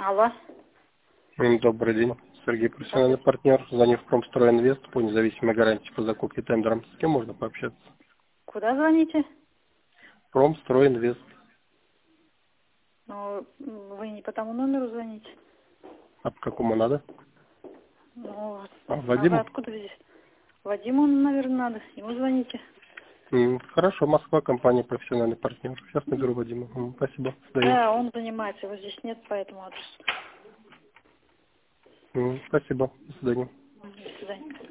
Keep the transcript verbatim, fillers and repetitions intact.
Алло. М, Добрый день. Сергей, профессиональный партнер. Звоню в Промстройинвест по независимой гарантии по закупке тендером. С кем можно пообщаться? Куда звоните? Промстройинвест. Ну, вы не по тому номеру звоните. А по какому надо? Ну, А, а вы Вадиму? откуда здесь? Вадиму, наверное, надо. Ему звоните. М, Хорошо, Москва, компания профессиональный партнер. Сейчас наберу Вадима. М, Спасибо. До свидания. Да, он занимается. Его здесь нет, поэтому адрес. М, Спасибо. До свидания. До свидания.